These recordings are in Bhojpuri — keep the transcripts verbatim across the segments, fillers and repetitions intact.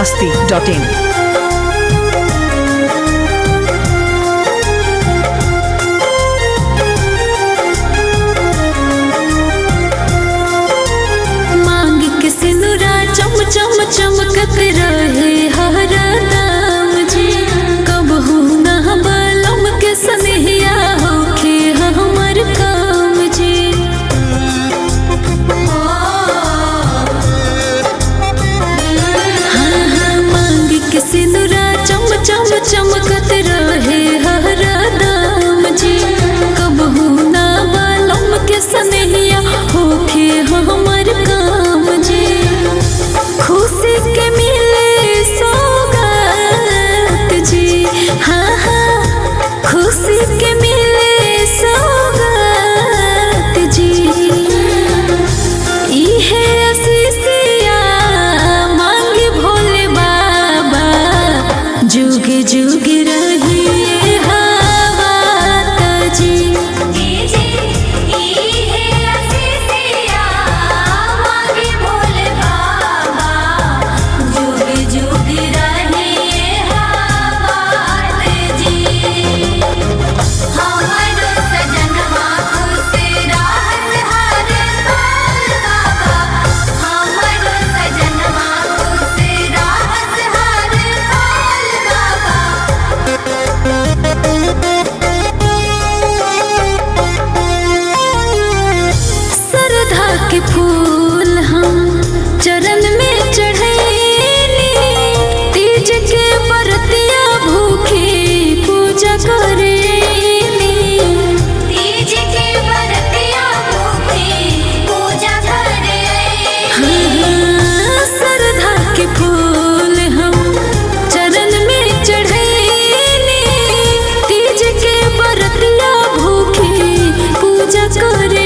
masti dot in. चम चम चमकत रहे हरदम जी, कबहू ना बलम के सनहिया होखे हमर काम जी। हाँ हाँ मांग के सिनुरा चम चम चमकत रहे हरदम जी, कबहू ना बलम के सनहिया होखे हमर काम जी। खुशी के मिले सौगात जी, हाँ हाँ खुशी के मिले सौगात जी। इहे आशीषिया मांगे भोले बाबा, जुग जुग रहिए हवात जी। के फूल हम चरण में चढ़ैनी, तीज के बरतिया भूखे पूजा करेनी। तीज के बरतिया भूखे पूजा करेनी। हाँ श्रद्धा के फूल हम चरण में चढ़ैनी, तीज के बरतिया भूखे पूजा करेनी।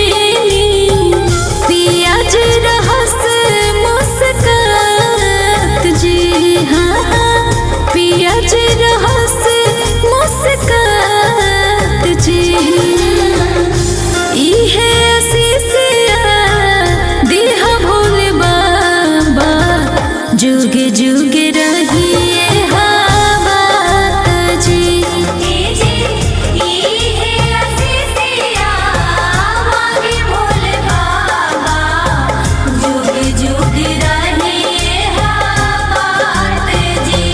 जुग जुग रहिए हवात जी। जुग जुग रहिए हवात जी।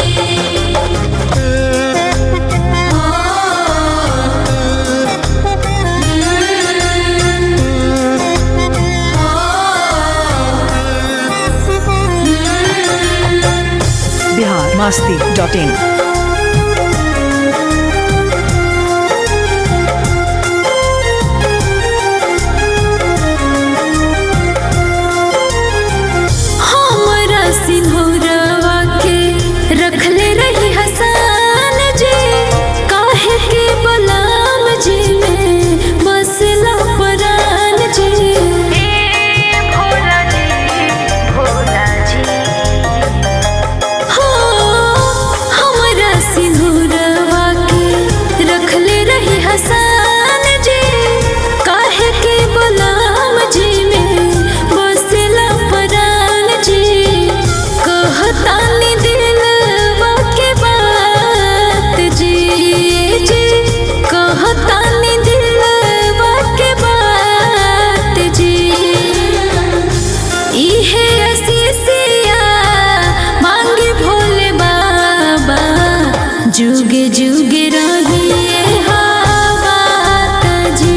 Bihar masti dot in. हमरा सिंहरवा के रखले रही हसन जी, काहे के बलाम जी में बसला परान जी। भोला जी भोला जी सिंदूरवा के रखले रही हसन जी, काहे के बलाम जी में बसला परान जी। कहतानी दिलवा के बात जी जी, कहतानी दिलवा के बात जी। इहे आशीषिया मांगे भोले बाबा, जुग जुग रहिए हवात जी।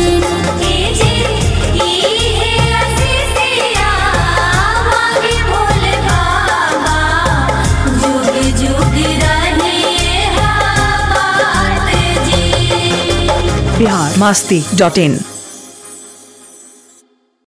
जुग जुग रहिए हवात जी। Bihar masti dot in.